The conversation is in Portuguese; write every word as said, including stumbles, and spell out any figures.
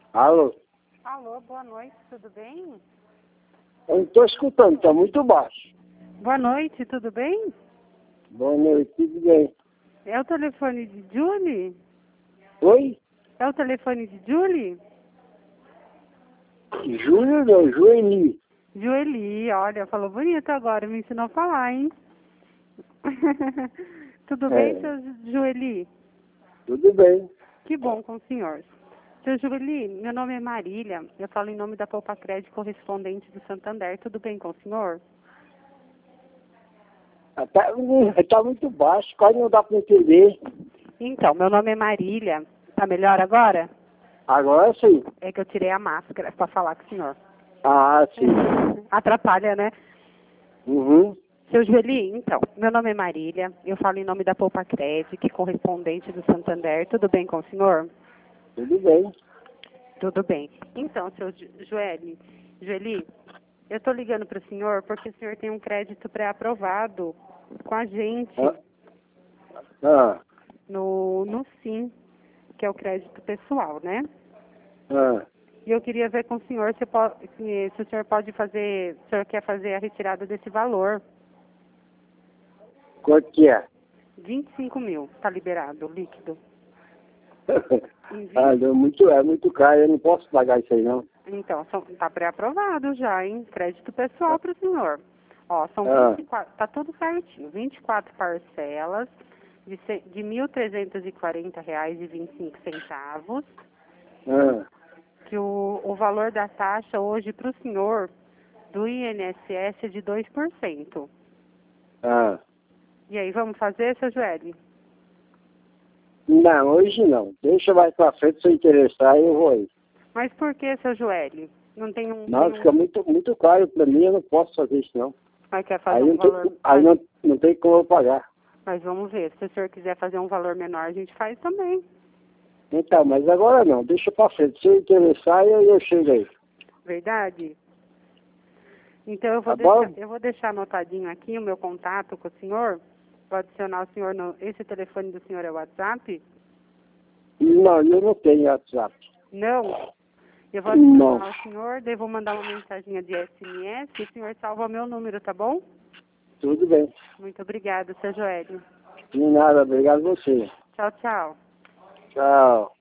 Alô? Alô, boa noite, tudo bem? Eu não estou escutando, está muito baixo. Boa noite, tudo bem? Boa noite, tudo bem? É o telefone de Julie? Oi? É o telefone de Julie? Júlio não, Joeli. Joeli, olha, falou bonito agora, me ensinou a falar, hein? Tudo bem, É, seu Joeli? tudo bem. Que bom com o senhor. Seu Joeli, meu nome é Marília, eu falo em nome da Poupa Crédito correspondente do Santander, tudo bem com o senhor? Está tá muito baixo, quase não dá para entender. Então, meu nome é Marília, tá melhor agora? Agora sim. É que eu tirei a máscara para falar com o senhor. Ah, sim. Atrapalha, né? Uhum. Seu Joeli, então, meu nome é Marília, eu falo em nome da Poupa Crédito, que é correspondente do Santander, tudo bem com o senhor? Tudo bem. Tudo bem. Então, seu Jo- Joeli, Joeli, eu estou ligando para o senhor porque o senhor tem um crédito pré-aprovado com a gente Ah, ah, no, no SIM, que é o crédito pessoal, né? ah. E eu queria ver com o senhor se, po- se, se o senhor pode fazer, se o senhor quer fazer a retirada desse valor. Quanto que é? vinte e cinco mil, está liberado, líquido. Em Ah, vinte não, muito, é muito caro, eu não posso pagar isso aí não. Então, está pré-aprovado já, hein? Crédito pessoal para o senhor. Ó, são Ah, vinte e quatro, tá tudo certinho, vinte e quatro parcelas de, ce- de mil trezentos e quarenta reais e vinte e cinco centavos, ah, que o, o valor da taxa hoje para o senhor do I N S S é de dois por cento. ah. E aí, vamos fazer, seu Joeli? Não, hoje não. Deixa mais pra frente, se eu interessar, eu vou aí. Mas por que, seu Joeli? Não tem um... Não, Tem fica um muito, muito caro pra mim, eu não posso fazer isso não. mas quer fazer Aí um não tem, valor... aí Mas, não, não tem como eu pagar. mas vamos ver, se o senhor quiser fazer um valor menor, a gente faz também. Então, mas agora não, deixa pra frente. Se eu interessar, eu, eu chego aí. Verdade? Então eu vou Tá bom? deixar, eu vou deixar anotadinho aqui o meu contato com o senhor. Vou adicionar o senhor no. Esse telefone do senhor é o WhatsApp? Não, eu não tenho WhatsApp. Não. Eu vou Não. adicionar o senhor, daí vou mandar uma mensaginha de S M S e o senhor salva meu número, tá bom? Tudo bem. Muito obrigada, seu Joélio. De nada, obrigado a você. Tchau, tchau. Tchau.